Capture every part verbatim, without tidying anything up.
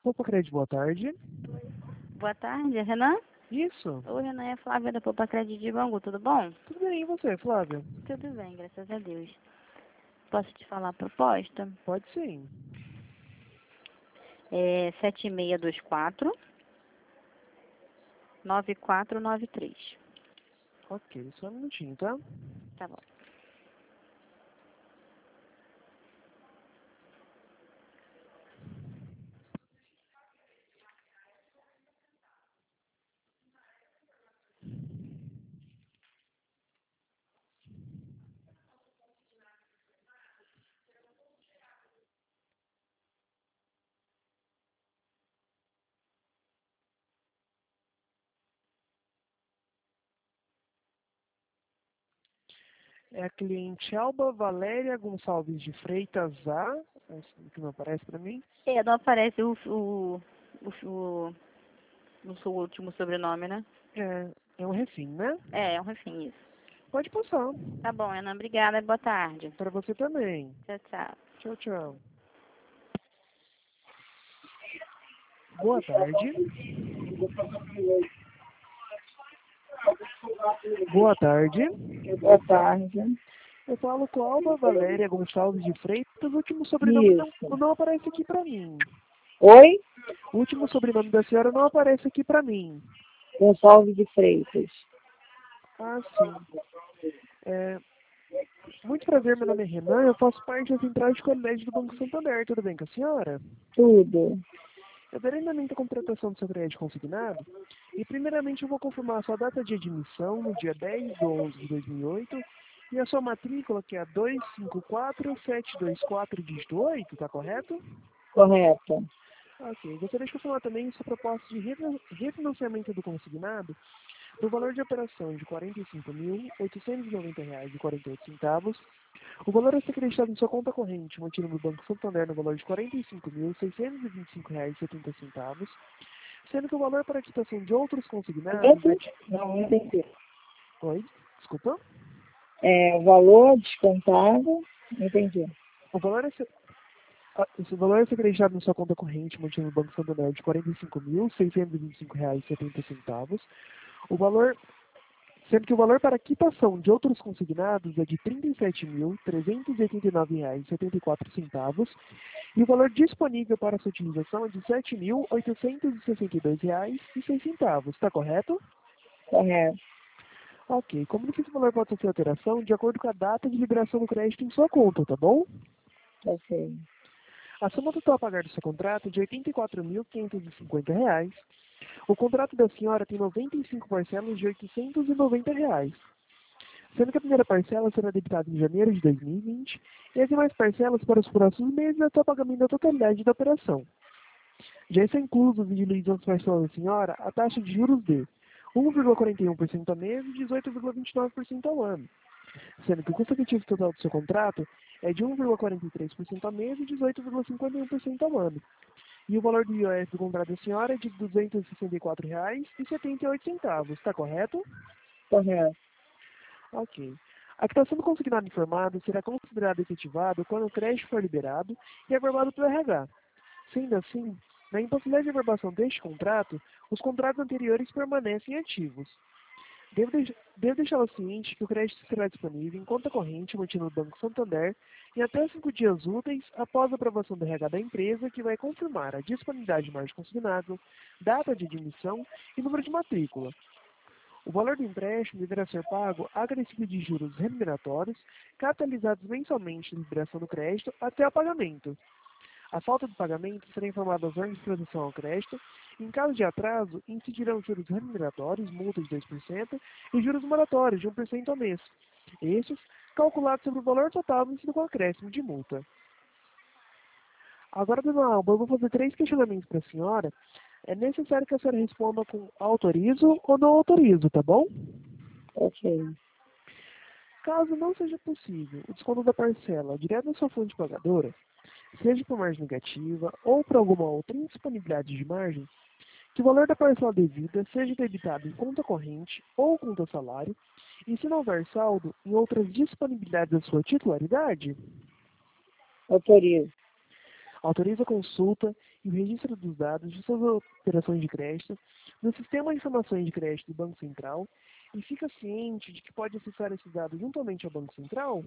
Poupa Crédito, boa tarde. Boa tarde, Renan? Isso. Oi, Renan, é a Flávia da Poupa Crédito de Bangu, tudo bom? Tudo bem, e você, Flávia? Tudo bem, graças a Deus. Posso te falar a proposta? Pode sim. É sete seis dois quatro, nove quatro nove três. Ok, só um minutinho, tá? Tá bom. É a cliente Alba Valéria Gonçalves de Freitas A, esse que não aparece pra mim. É, não aparece o, o, o, o, o seu último sobrenome, né? É, é um refim, né? É, é um refém, isso. Pode passar. Tá bom, Renan, obrigada, boa tarde. Para você também. Tchau, tchau. Tchau, tchau. Boa tarde. Boa tarde. Boa tarde. Eu falo com Alba Valéria Gonçalves de Freitas. O último sobrenome não, Isso. não aparece aqui pra mim. Oi? O último sobrenome da senhora não aparece aqui pra mim. Gonçalves de Freitas. Ah, sim. É, muito prazer, meu nome é Renan. Eu faço parte da central de qualidade do Banco Santander. Tudo bem com a senhora? Tudo. Eu darei andamento à contratação do seu crédito consignado. E, primeiramente, eu vou confirmar a sua data de admissão no dia dez de onze de dois mil e oito e a sua matrícula, que é a dois cinco quatro sete dois quatro, dígito oito, tá correto? Correto. Ok. Gostaria de confirmar também sua proposta de refin- refinanciamento do consignado no valor de operação de quarenta e cinco mil oitocentos e noventa reais e quarenta e oito centavos. O valor a ser acreditado em sua conta corrente, mantido no Banco Santander, no valor de quarenta e cinco mil seiscentos e vinte e cinco reais e setenta centavos, sendo que o valor para a quitação de outros consignados é de... Não, não entendi. Oi, desculpa. É, o valor descontado, entendi. O valor a ser... ah, Esse valor a ser acreditado na sua conta corrente, mantido no Banco Santander, de quarenta e cinco mil seiscentos e vinte e cinco reais e setenta centavos. O valor sendo que o valor para quitação de outros consignados é de trinta e sete mil trezentos e oitenta e nove reais e setenta e quatro centavos e o valor disponível para sua utilização é de sete mil oitocentos e sessenta e dois reais e seis centavos. Está correto? Correto. Ok. Comunique que esse valor pode sofrer alteração de acordo com a data de liberação do crédito em sua conta, tá bom? Ok. A soma total a pagar do seu contrato é de oitenta e quatro mil quinhentos e cinquenta reais. O contrato da senhora tem noventa e cinco parcelas de oitocentos e noventa reais. Sendo que a primeira parcela será debitada em janeiro de dois mil e vinte e as demais parcelas para os próximos meses até o pagamento da totalidade da operação. Já está incluso os diluídos nas parcelas da senhora a taxa de juros de um vírgula quarenta e um por cento ao mês e dezoito vírgula vinte e nove por cento ao ano, sendo que o custo efetivo total do seu contrato é de um vírgula quarenta e três por cento ao mês e dezoito vírgula cinquenta e um por cento ao ano. E o valor do I O F do contrato da senhora é de duzentos e sessenta e quatro reais e setenta e oito centavos. Está correto? Correto. Ok. A quitação do consignado informado será considerado efetivado quando o crédito for liberado e averbado pelo R H. Sendo assim, na impossibilidade de averbação deste contrato, os contratos anteriores permanecem ativos. Devo, deix devo deixá-lo ciente que o crédito será disponível em conta corrente mantida no Banco Santander em até cinco dias úteis após a aprovação do R H da empresa, que vai confirmar a disponibilidade de margem consignado, data de admissão e número de matrícula. O valor do empréstimo deverá ser pago acrescido de juros remuneratórios, capitalizados mensalmente na liberação do crédito até o pagamento. A falta de pagamento será informada aos órgãos de proteção ao crédito. Em caso de atraso, incidirão juros remuneratórios, multa de dois por cento, e juros moratórios de um por cento ao mês. Estes, calculados sobre o valor total vencido com acréscimo de multa. Agora, dona Alba, eu vou fazer três questionamentos para a senhora. É necessário que a senhora responda com autorizo ou não autorizo, tá bom? Ok. Caso não seja possível o desconto da parcela direto na sua fonte pagadora, seja por margem negativa ou por alguma outra indisponibilidade de margem, que o valor da parcela devida seja debitado em conta corrente ou conta salário, e se não houver saldo, em outras disponibilidades da sua titularidade. Autorizo. Autoriza a consulta e o registro dos dados de suas operações de crédito no Sistema de Informações de Crédito do Banco Central e fica ciente de que pode acessar esses dados juntamente ao Banco Central?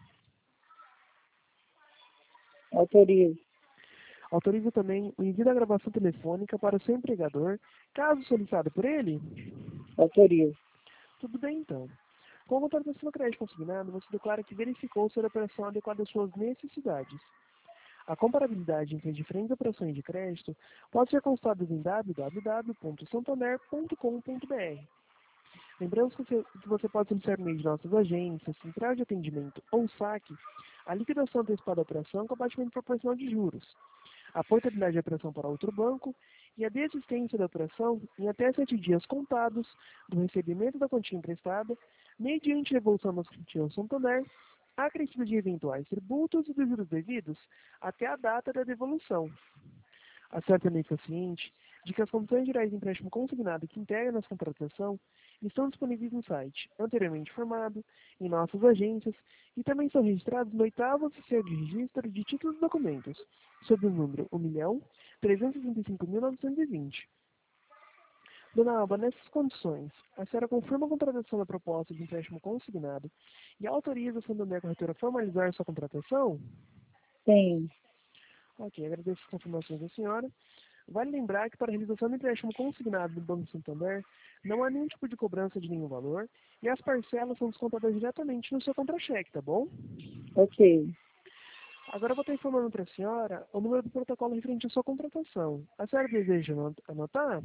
Autorizo. Autoriza também o envio da gravação telefônica para o seu empregador, caso solicitado por ele? Autorizo. Tudo bem, então. Com a contratação do crédito consignado, você declara que verificou se a operação adequada às suas necessidades. A comparabilidade entre as diferentes operações de crédito pode ser consultada em w w w ponto santander ponto com ponto b r. Lembramos que você, que você pode solicitar no meio de nossas agências, central de atendimento ou saque, a liquidação antecipada da operação com abatimento proporcional de juros, a portabilidade da operação para outro banco e a desistência da operação em até sete dias contados do recebimento da quantia emprestada, mediante devolução das quantias ao Santander, acrescido de eventuais tributos e dos juros devidos até a data da devolução. Acerte também fica ciente de que as condições gerais de empréstimo consignado que integram nossa contratação estão disponíveis no site, anteriormente informado, em nossas agências, e também são registrados no oitavo oficial de registro de títulos e documentos, sob o número um milhão trezentos e sessenta e cinco mil novecentos e vinte. Dona Alba, nessas condições, a senhora confirma a contratação da proposta de empréstimo consignado e autoriza a Santander Corretora a formalizar sua contratação? Sim. Ok, agradeço as confirmações da senhora. Vale lembrar que para a realização do empréstimo consignado no Banco Santander, não há nenhum tipo de cobrança de nenhum valor e as parcelas são descontadas diretamente no seu contra-cheque, tá bom? Ok. Agora eu vou estar informando para a senhora o número do protocolo referente à sua contratação. A senhora deseja anotar?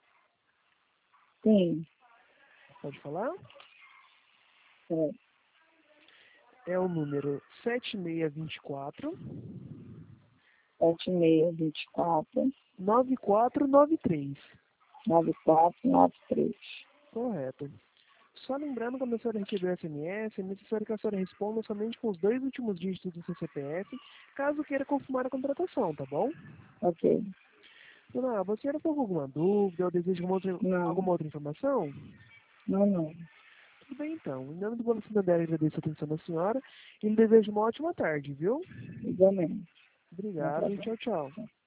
Sim. Pode falar? É. É o número sete seis dois quatro, sete seis dois quatro, nove quatro nove três. nove quatro nove três. Correto. Só lembrando, quando a senhora receber o S M S, é necessário que a senhora responda somente com os dois últimos dígitos do seu C P F, caso queira confirmar a contratação, tá bom? Ok. Dona Alba, a senhora tem alguma dúvida ou deseja alguma outra, Não. alguma outra informação? Não, não. Tudo bem, então. Em nome do Banco Santander, agradeço a atenção da senhora e lhe desejo uma ótima tarde, viu? Igualmente. Bom Obrigado e trabalho. tchau, tchau.